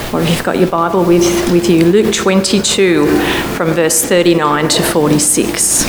or if you've got your Bible with you, Luke 22 from verse 39 to 46.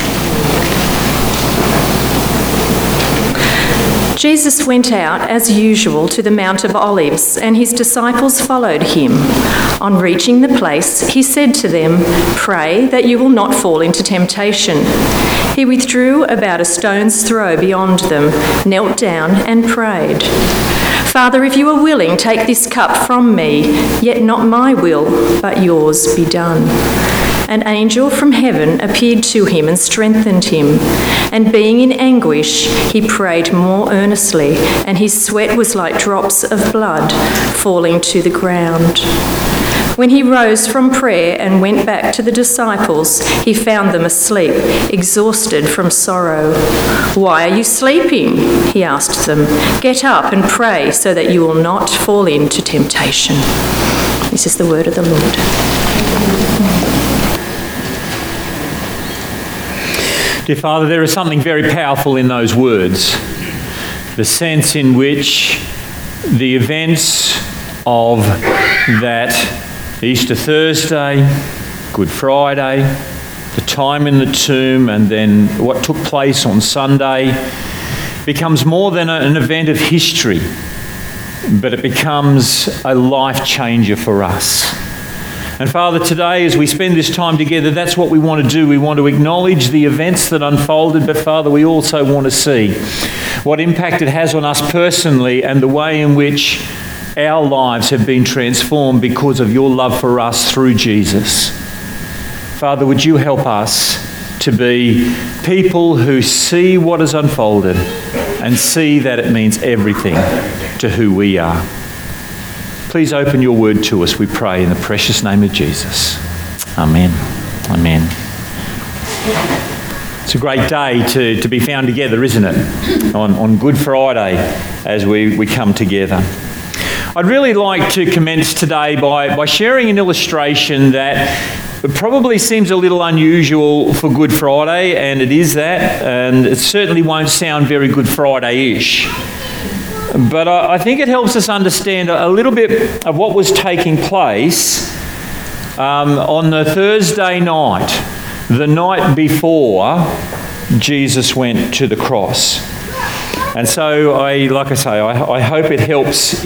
Jesus went out as usual to the Mount of Olives, and his disciples followed him. On reaching the place, he said to them, "Pray that you will not fall into temptation." He withdrew about a stone's throw beyond them, knelt down and prayed. "Father, if you are willing, take this cup from me, yet not my will, but yours be done." An angel from heaven appeared to him and strengthened him. And being in anguish, he prayed more earnestly, and his sweat was like drops of blood falling to the ground. When he rose from prayer and went back to the disciples, he found them asleep, exhausted from sorrow. "Why are you sleeping?" he asked them. "Get up and pray so that you will not fall into temptation." This is the word of the Lord. Dear Father, there is something very powerful in those words. The sense in which the events of that Easter Thursday, Good Friday, the time in the tomb, and then what took place on Sunday becomes more than an event of history, but it becomes a life changer for us. And Father, today as we spend this time together, that's what we want to do. We want to acknowledge the events that unfolded, but Father, we also want to see what impact it has on us personally and the way in which our lives have been transformed because of your love for us through Jesus. Father, would you help us to be people who see what has unfolded and see that it means everything to who we are. Please open your word to us, we pray, in the precious name of Jesus. Amen. Amen. It's a great day to be found together, isn't it? On Good Friday as we come together. I'd really like to commence today by sharing an illustration that probably seems a little unusual for Good Friday, and it is that, and it certainly won't sound very Good Friday-ish. But I think it helps us understand a little bit of what was taking place on the Thursday night, the night before Jesus went to the cross. And so, I hope it helps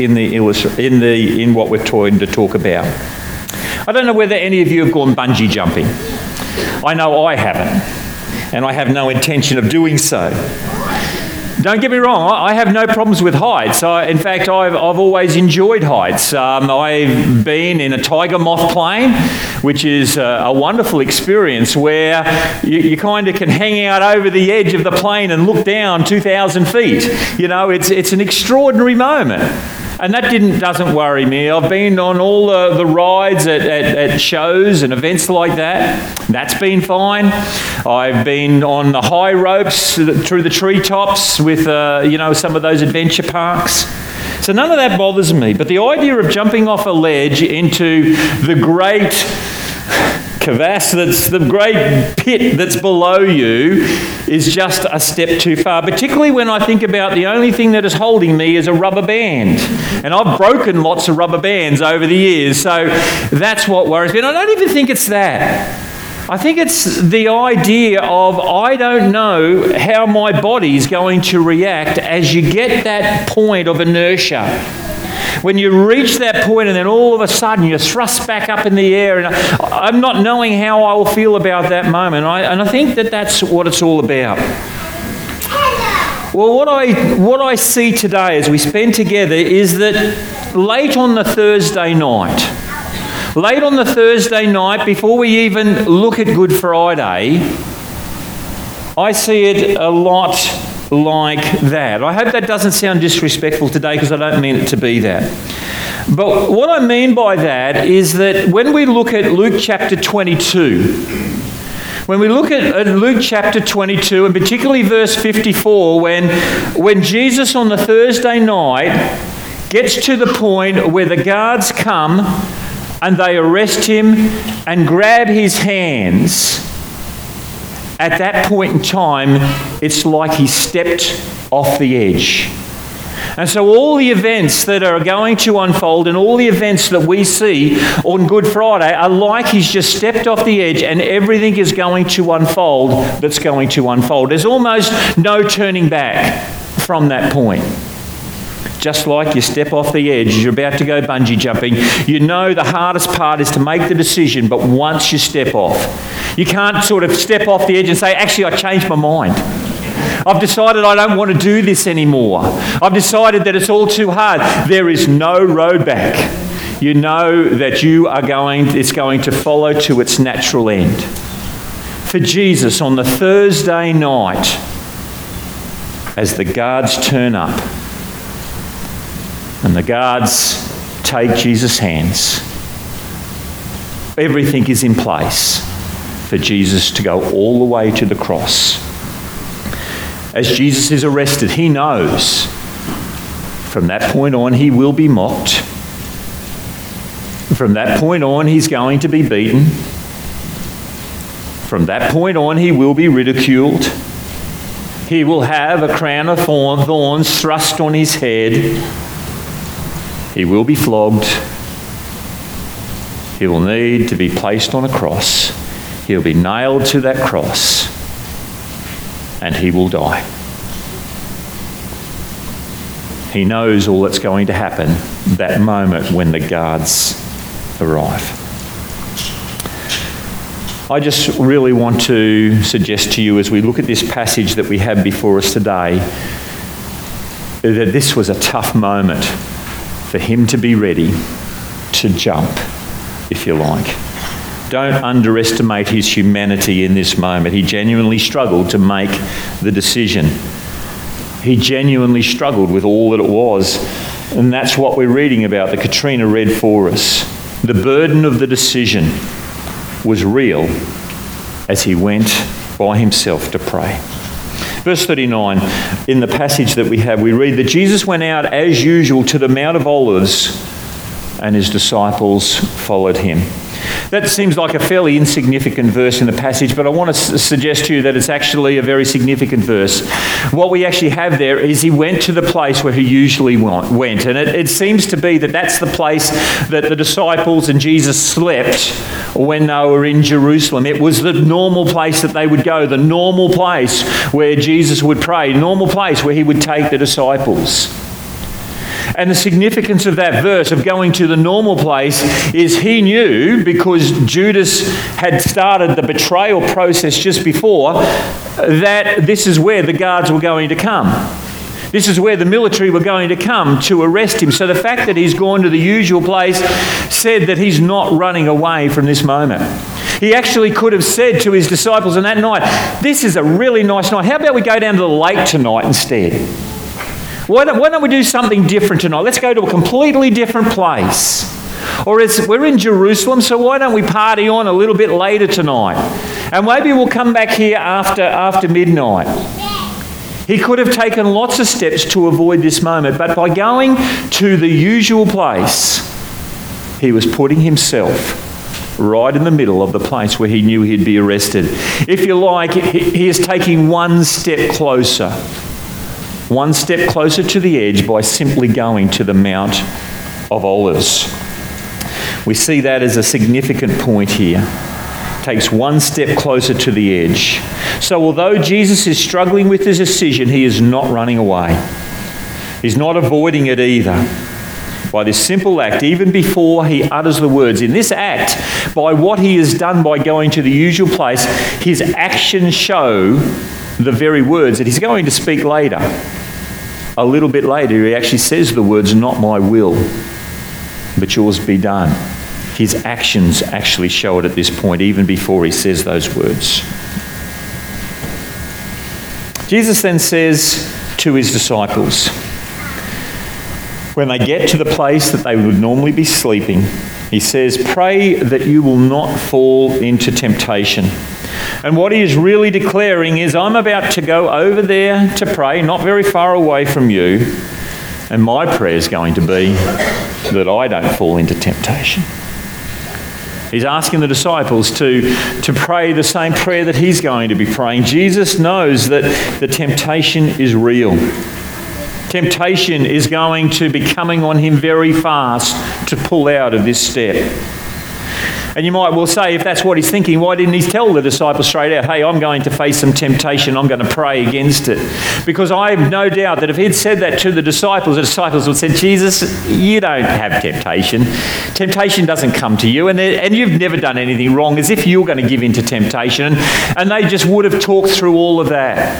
in what we're trying to talk about. I don't know whether any of you have gone bungee jumping. I know I haven't, and I have no intention of doing so. Don't get me wrong, I have no problems with heights. In fact, I've always enjoyed heights. I've been in a tiger moth plane, which is a wonderful experience where you kind of can hang out over the edge of the plane and look down 2,000 feet. You know, it's an extraordinary moment. And that doesn't worry me. I've been on all the rides at shows and events like that. That's been fine. I've been on the high ropes through the treetops with, some of those adventure parks. So none of that bothers me. But the idea of jumping off a ledge into the great crevasse, that's the great pit that's below you, is just a step too far, particularly when I think about the only thing that is holding me is a rubber band. And I've broken lots of rubber bands over the years, so that's what worries me. And I don't even think it's that. I think it's the idea of I don't know how my body's going to react as you get that point of inertia. When you reach that point and then all of a sudden you're thrust back up in the air, and I'm not knowing how I will feel about that moment. And I think that's what it's all about. Well, what I see today as we spend together is that late on the Thursday night, before we even look at Good Friday, I see it a lot like that. I hope that doesn't sound disrespectful today, because I don't mean it to be that. But what I mean by that is that when we look at Luke chapter 22, and particularly verse 54, when Jesus on the Thursday night gets to the point where the guards come and they arrest him and grab his hands, at that point in time, it's like he stepped off the edge. And so all the events that are going to unfold and all the events that we see on Good Friday are like he's just stepped off the edge and everything is going to unfold that's going to unfold. There's almost no turning back from that point. Just like you step off the edge, you're about to go bungee jumping, you know the hardest part is to make the decision, but once you step off, you can't sort of step off the edge and say, actually, I changed my mind. I've decided I don't want to do this anymore. I've decided that it's all too hard. There is no road back. You know that it's going to follow to its natural end. For Jesus, on the Thursday night, as the guards turn up, and the guards take Jesus' hands, everything is in place for Jesus to go all the way to the cross. As Jesus is arrested, he knows from that point on he will be mocked. From that point on he's going to be beaten. From that point on he will be ridiculed. He will have a crown of thorns thrust on his head. He will be flogged. He will need to be placed on a cross. He'll be nailed to that cross. And he will die. He knows all that's going to happen that moment when the guards arrive. I just really want to suggest to you as we look at this passage that we have before us today that this was a tough moment for him to be ready to jump, if you like. Don't underestimate his humanity in this moment. He genuinely struggled to make the decision. He genuinely struggled with all that it was. And that's what we're reading about, that Katrina read for us. The burden of the decision was real as he went by himself to pray. Verse 39, in the passage that we have, we read that Jesus went out as usual to the Mount of Olives and his disciples followed him. That seems like a fairly insignificant verse in the passage, but I want to suggest to you that it's actually a very significant verse. What we actually have there is he went to the place where he usually went, and it seems to be that that's the place that the disciples and Jesus slept when they were in Jerusalem. It was the normal place that they would go, the normal place where Jesus would pray, the normal place where he would take the disciples. And the significance of that verse of going to the normal place is he knew, because Judas had started the betrayal process just before, that this is where the guards were going to come. This is where the military were going to come to arrest him. So the fact that he's gone to the usual place said that he's not running away from this moment. He actually could have said to his disciples on that night, this is a really nice night. How about we go down to the lake tonight instead? Why don't we do something different tonight? Let's go to a completely different place. Or we're in Jerusalem, so why don't we party on a little bit later tonight? And maybe we'll come back here after midnight. He could have taken lots of steps to avoid this moment, but by going to the usual place, he was putting himself right in the middle of the place where he knew he'd be arrested. If you like, he is taking one step closer to the edge by simply going to the Mount of Olives. We see that as a significant point here. Takes one step closer to the edge. So although Jesus is struggling with his decision, he is not running away. He's not avoiding it either. By this simple act, even before he utters the words, in this act, by what he has done by going to the usual place, his actions show the very words that he's going to speak later. A little bit later, he actually says the words, "Not my will, but yours be done." His actions actually show it at this point, even before he says those words. Jesus then says to his disciples, when they get to the place that they would normally be sleeping, he says, "Pray that you will not fall into temptation." And what he is really declaring is, I'm about to go over there to pray, not very far away from you, and my prayer is going to be that I don't fall into temptation. He's asking the disciples to pray the same prayer that he's going to be praying. Jesus knows that the temptation is real. Temptation is going to be coming on him very fast to pull out of this step. And you might well say, if that's what he's thinking, why didn't he tell the disciples straight out, hey, I'm going to face some temptation, I'm going to pray against it? Because I have no doubt that if he'd said that to the disciples would have said, Jesus, you don't have temptation. Temptation doesn't come to you, and you've never done anything wrong, as if you're going to give in to temptation. And they just would have talked through all of that.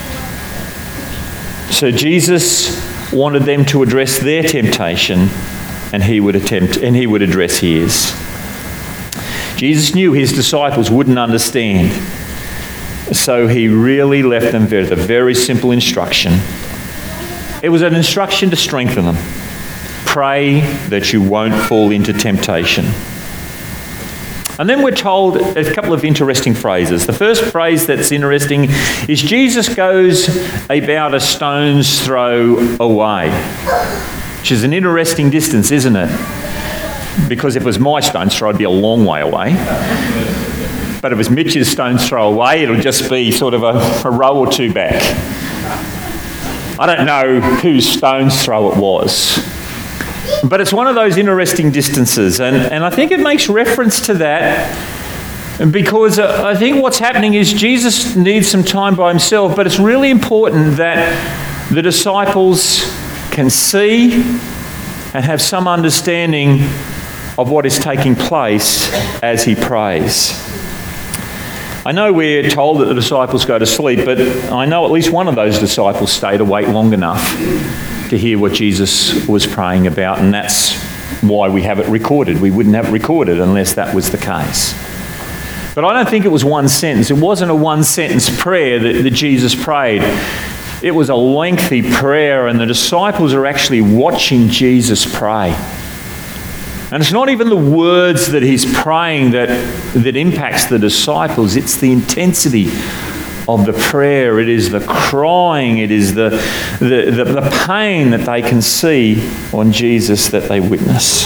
So Jesus wanted them to address their temptation, and he would address his. Jesus knew his disciples wouldn't understand, so he really left them with a very simple instruction. It was an instruction to strengthen them. Pray that you won't fall into temptation. And then we're told a couple of interesting phrases. The first phrase that's interesting is Jesus goes about a stone's throw away, which is an interesting distance, isn't it? Because if it was my stone's throw, it'd be a long way away. But if it was Mitch's stone's throw away, it'll just be sort of a row or two back. I don't know whose stone's throw it was. But it's one of those interesting distances. And I think it makes reference to that because I think what's happening is Jesus needs some time by himself, but it's really important that the disciples can see and have some understanding of what is taking place as he prays. I know we're told that the disciples go to sleep, but I know at least one of those disciples stayed awake long enough to hear what Jesus was praying about, and that's why we have it recorded. We wouldn't have it recorded unless that was the case. But I don't think it was one sentence. It wasn't a one-sentence prayer that Jesus prayed. It was a lengthy prayer, and the disciples are actually watching Jesus pray. And it's not even the words that he's praying that impacts the disciples. It's the intensity of the prayer. It is the crying. It is the pain that they can see on Jesus that they witness.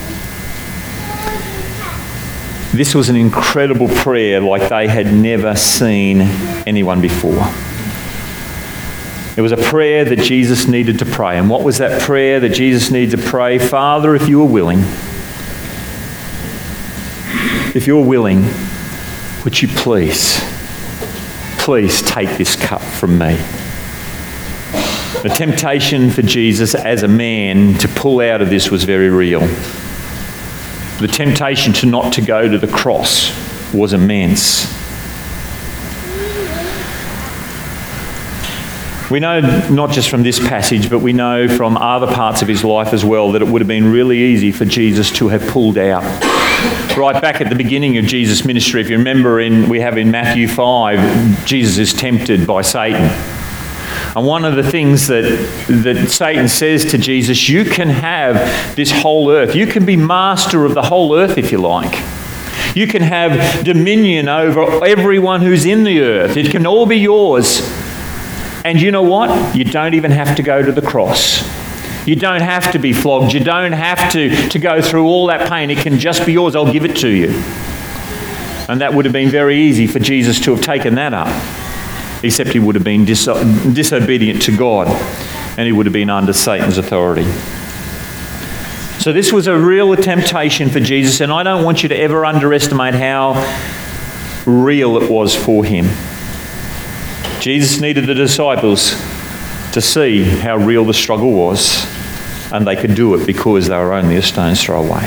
This was an incredible prayer like they had never seen anyone before. It was a prayer that Jesus needed to pray. And what was that prayer that Jesus needed to pray? Father, if you are willing, would you please take this cup from me? The temptation for Jesus as a man to pull out of this was very real. The temptation not to go to the cross was immense. We know not just from this passage, but we know from other parts of his life as well that it would have been really easy for Jesus to have pulled out. Right back at the beginning of Jesus' ministry, if you remember, we have in Matthew 5, Jesus is tempted by Satan. And one of the things that Satan says to Jesus, you can have this whole earth. You can be master of the whole earth if you like. You can have dominion over everyone who's in the earth. It can all be yours. And you know what? You don't even have to go to the cross. You don't have to be flogged. You don't have to go through all that pain. It can just be yours. I'll give it to you. And that would have been very easy for Jesus to have taken that up. Except he would have been disobedient to God. And he would have been under Satan's authority. So this was a real temptation for Jesus. And I don't want you to ever underestimate how real it was for him. Jesus needed the disciples to see how real the struggle was, and they could do it because they were only a stone's throw away.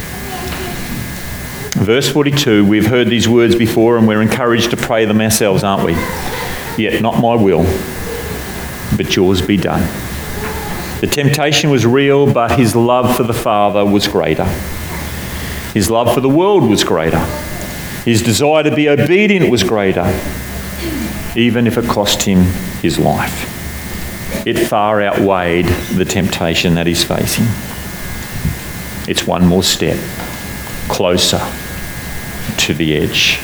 Verse 42, we've heard these words before and we're encouraged to pray them ourselves, aren't we? Yet not my will, but yours be done. The temptation was real, but his love for the Father was greater. His love for the world was greater. His desire to be obedient was greater, even if it cost him his life. It far outweighed the temptation that he's facing. It's one more step closer to the edge.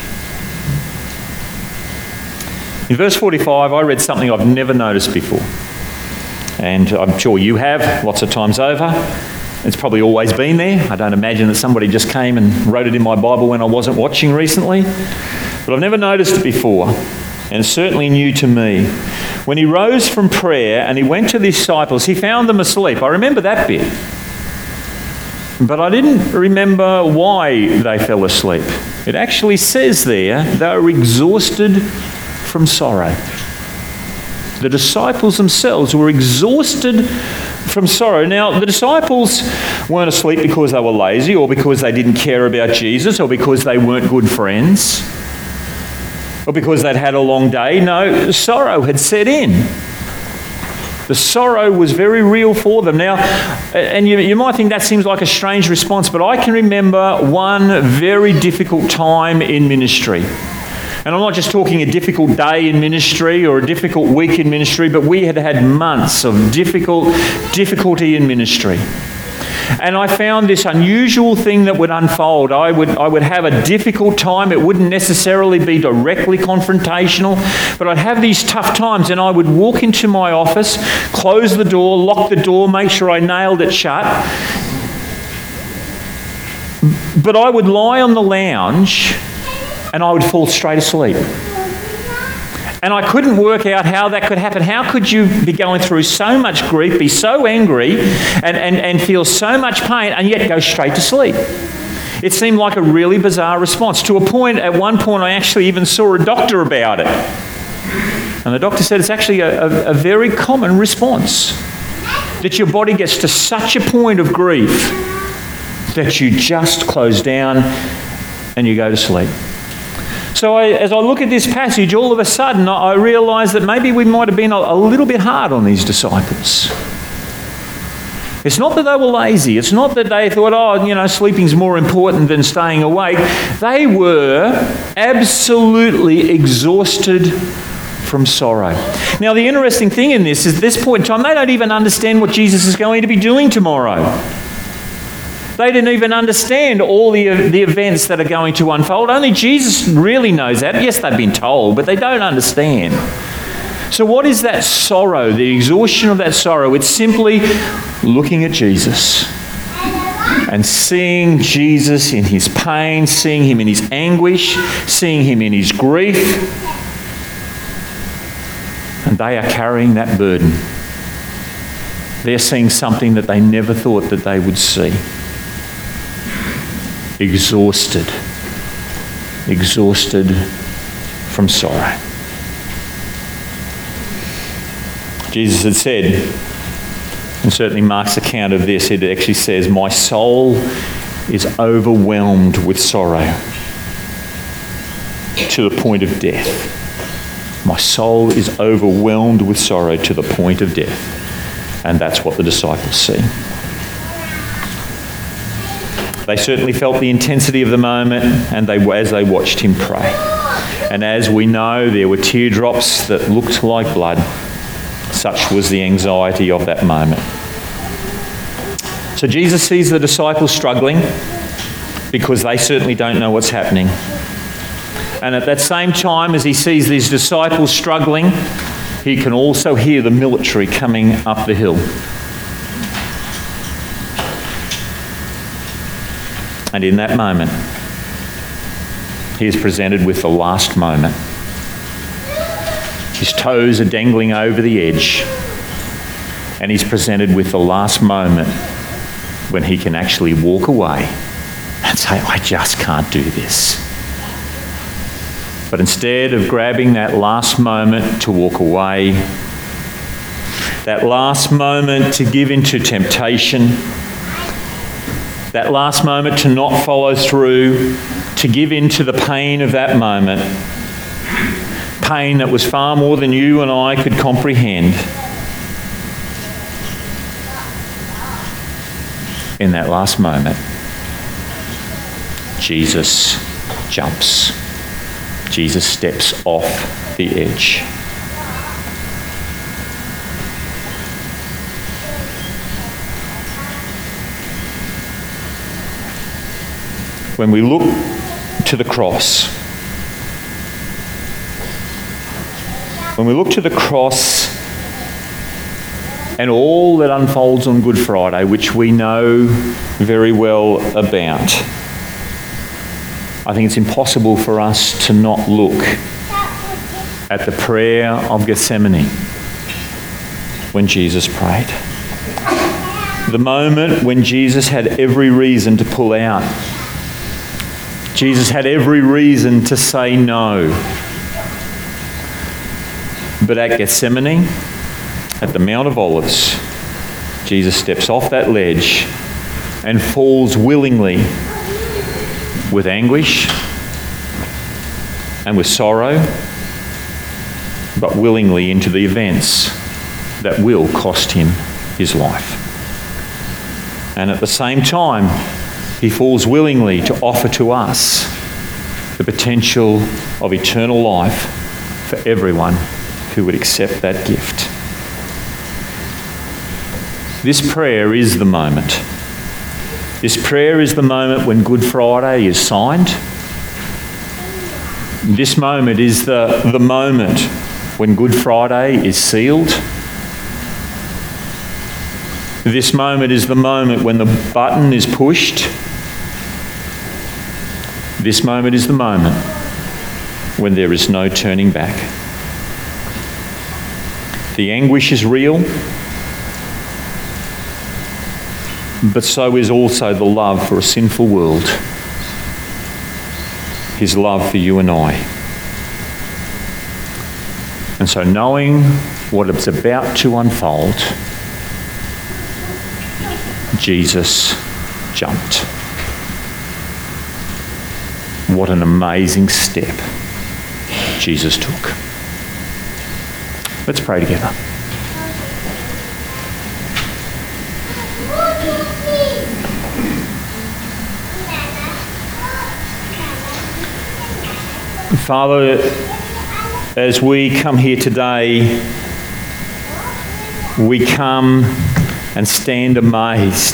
In verse 45, I read something I've never noticed before. And I'm sure you have, lots of times over. It's probably always been there. I don't imagine that somebody just came and wrote it in my Bible when I wasn't watching recently. But I've never noticed it before. And it's certainly new to me. when he rose from prayer and he went to the disciples, he found them asleep. I remember that bit. But I didn't remember why they fell asleep. It actually says there they were exhausted from sorrow. The disciples themselves were exhausted from sorrow. Now, the disciples weren't asleep because they were lazy or because they didn't care about Jesus or because they weren't good friends or because they'd had a long day. No, sorrow had set in. The sorrow was very real for them. Now, and you might think that seems like a strange response, but I can remember one very difficult time in ministry. And I'm not just talking a difficult day in ministry or a difficult week in ministry, but we had had months of difficulty in ministry. And I found this unusual thing that would unfold. I would have a difficult time. It wouldn't necessarily be directly confrontational, but I'd have these tough times and I would walk into my office, close the door, lock the door, make sure I nailed it shut. But I would lie on the lounge and I would fall straight asleep. And I couldn't work out how that could happen. How could you be going through so much grief, be so angry, and feel so much pain, and yet go straight to sleep? It seemed like a really bizarre response. To a point, at one point, I actually even saw a doctor about it. And the doctor said it's actually a very common response. That your body gets to such a point of grief that you just close down and you go to sleep. So as I look at this passage, all of a sudden I realise that maybe we might have been a little bit hard on these disciples. It's not that they were lazy. It's not that they thought, sleeping's more important than staying awake. They were absolutely exhausted from sorrow. Now, the interesting thing in this is at this point in time, they don't even understand what Jesus is going to be doing tomorrow. They didn't even understand all the events that are going to unfold. Only Jesus really knows that. Yes, they've been told, but they don't understand. So what is that sorrow, the exhaustion of that sorrow? It's simply looking at Jesus and seeing Jesus in his pain, seeing him in his anguish, seeing him in his grief. And they are carrying that burden. They're seeing something that they never thought that they would see. Exhausted from sorrow. Jesus had said, and certainly Mark's account of this, it actually says, "My soul is overwhelmed with sorrow to the point of death." My soul is overwhelmed with sorrow to the point of death. And that's what the disciples see. They certainly felt the intensity of the moment and as they watched him pray. And as we know, there were teardrops that looked like blood. Such was the anxiety of that moment. So Jesus sees the disciples struggling because they certainly don't know what's happening. And at that same time as he sees these disciples struggling, he can also hear the military coming up the hill. And in that moment, he is presented with the last moment. His toes are dangling over the edge, and he's presented with the last moment when he can actually walk away and say, "I just can't do this." But instead of grabbing that last moment to walk away, that last moment to give into temptation, that last moment to not follow through, to give in to the pain of that moment, pain that was far more than you and I could comprehend. In that last moment, Jesus jumps. Jesus steps off the edge. When we look to the cross, and all that unfolds on Good Friday, which we know very well about, I think it's impossible for us to not look at the prayer of Gethsemane. when Jesus prayed. The moment when Jesus had every reason to pull out. Jesus had every reason to say no. But at Gethsemane, at the Mount of Olives, Jesus steps off that ledge and falls willingly, with anguish and with sorrow, but willingly into the events that will cost him his life. And at the same time, he falls willingly to offer to us the potential of eternal life for everyone who would accept that gift. This prayer is the moment. This prayer is the moment when Good Friday is signed. This moment is the moment when Good Friday is sealed. This moment is the moment when the button is pushed. This moment is the moment when there is no turning back. The anguish is real, but so is also the love for a sinful world. His love for you and I. And so knowing what is about to unfold, Jesus jumped. What an amazing step Jesus took. Let's pray together. Father, as we come here today, we come and stand amazed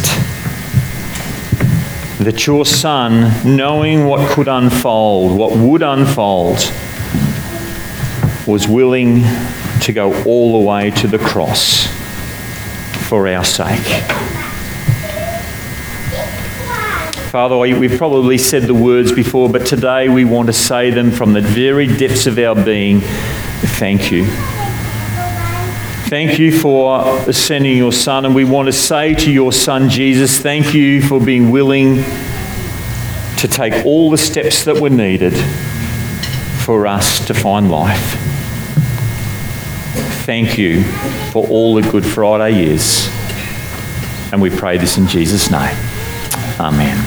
that your Son, knowing what could unfold, what would unfold, was willing to go all the way to the cross for our sake. Father, we've probably said the words before, but today we want to say them from the very depths of our being. Thank you. Thank you for sending your Son, and we want to say to your Son, Jesus, thank you for being willing to take all the steps that were needed for us to find life. Thank you for all that Good Friday is. And we pray this in Jesus' name. Amen.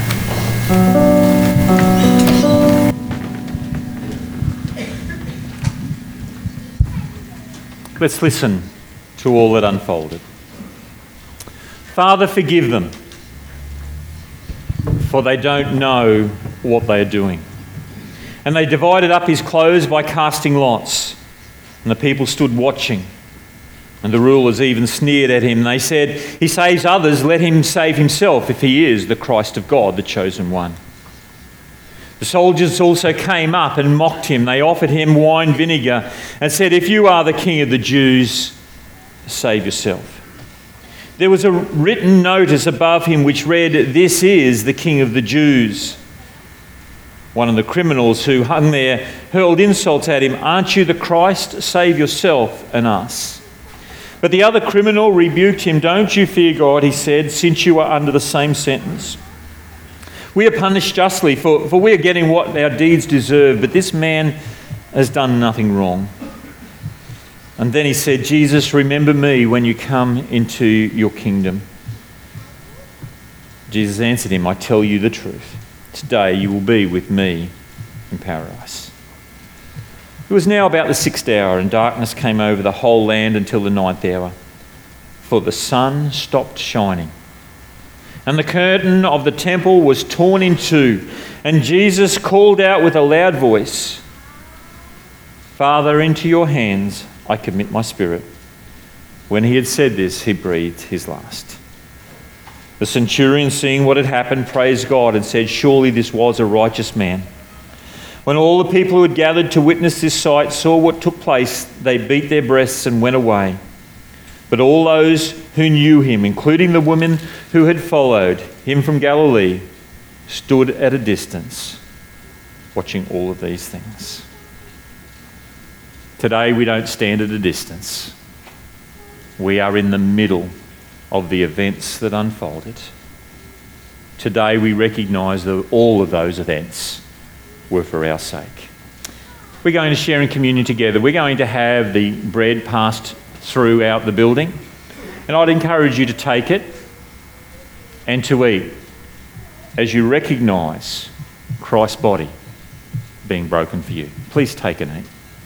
Let's listen to all that unfolded. Father, forgive them, for they don't know what they are doing. And they divided up his clothes by casting lots. And the people stood watching. And the rulers even sneered at him. They said, he saves others, let him save himself if he is the Christ of God, the chosen one. The soldiers also came up and mocked him. They offered him wine vinegar and said, if you are the king of the Jews, save yourself. There was a written notice above him which read, this is the king of the Jews. One of the criminals who hung there hurled insults at him. Aren't you the Christ? Save yourself and us. But the other criminal rebuked him. Don't you fear God, he said, since you are under the same sentence. We are punished justly, for we are getting what our deeds deserve, but this man has done nothing wrong. And then he said, Jesus, remember me when you come into your kingdom. Jesus answered him, I tell you the truth. Today you will be with me in paradise. It was now about the 6th hour, and darkness came over the whole land until the 9th hour. For the sun stopped shining. And the curtain of the temple was torn in two. And Jesus called out with a loud voice, Father, into your hands I commit my spirit. When he had said this, he breathed his last. The centurion, seeing what had happened, praised God and said, surely this was a righteous man. When all the people who had gathered to witness this sight saw what took place, they beat their breasts and went away. But all those who knew him, including the women who had followed him from Galilee, stood at a distance, watching all of these things. Today we don't stand at a distance. we are in the middle of the events that unfolded. Today we recognise that all of those events were for our sake. We're going to share in communion together. We're going to have the bread passed throughout the building, and I'd encourage you to take it and to eat as you recognise Christ's body being broken for you. Please take and eat.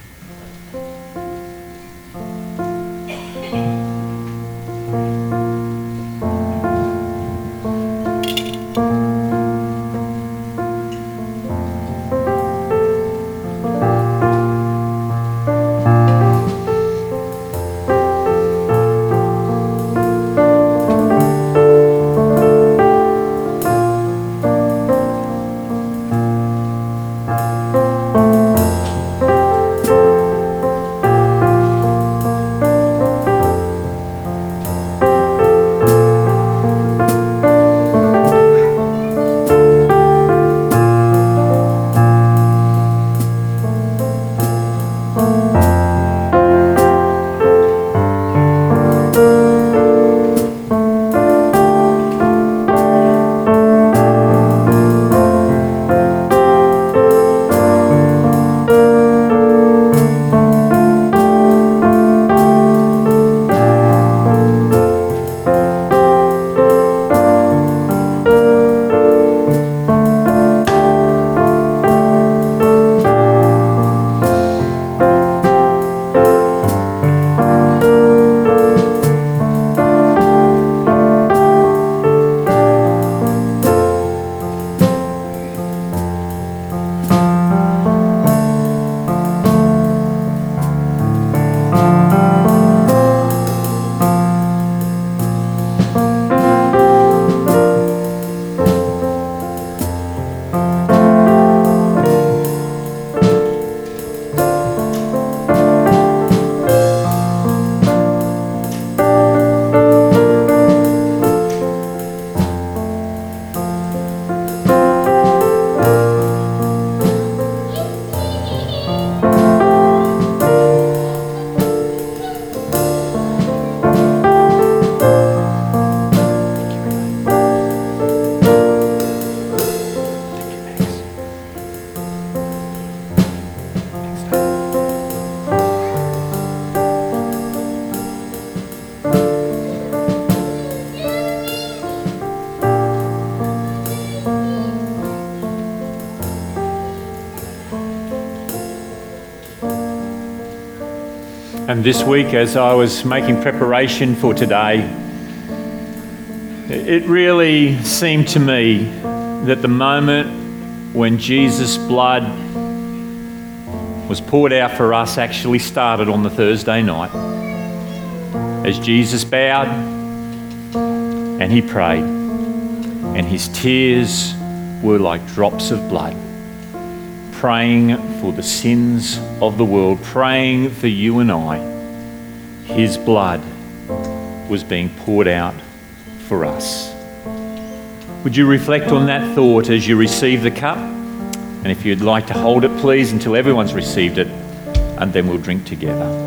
And this week, as I was making preparation for today, it really seemed to me that the moment when Jesus' blood was poured out for us actually started on the Thursday night. As Jesus bowed and he prayed, and his tears were like drops of blood, praying for the sins of the world, praying for you and I. His blood was being poured out for us. Would you reflect on that thought as you receive the cup? And if you'd like to hold it, please, until everyone's received it, and then we'll drink together.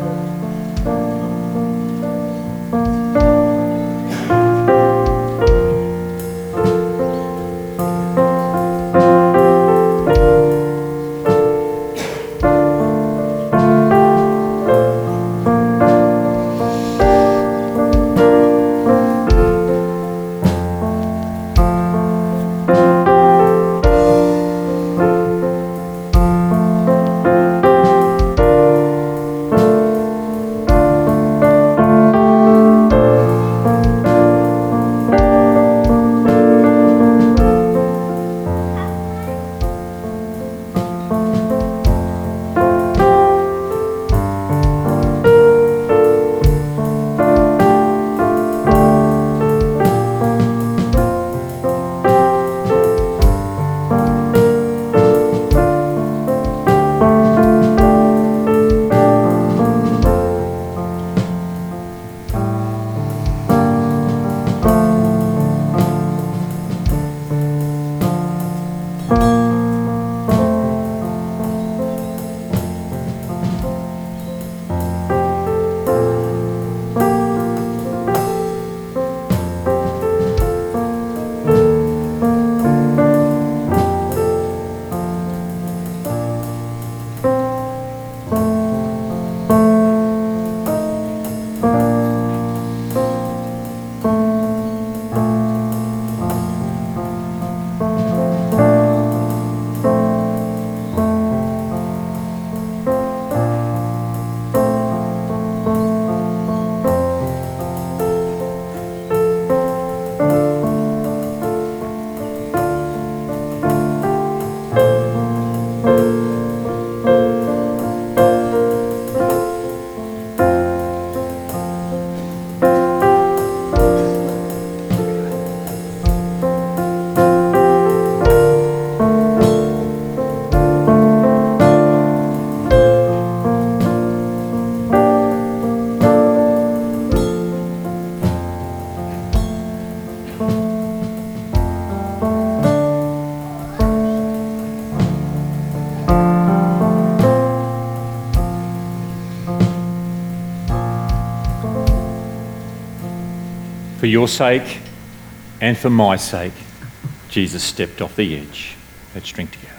For your sake and for my sake, Jesus stepped off the edge. Let's drink together.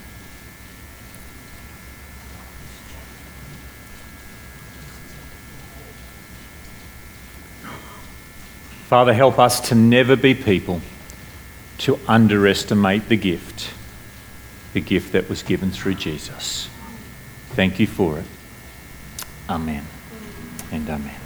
Father, help us to never be people to underestimate the gift that was given through Jesus. Thank you for it. Amen and amen.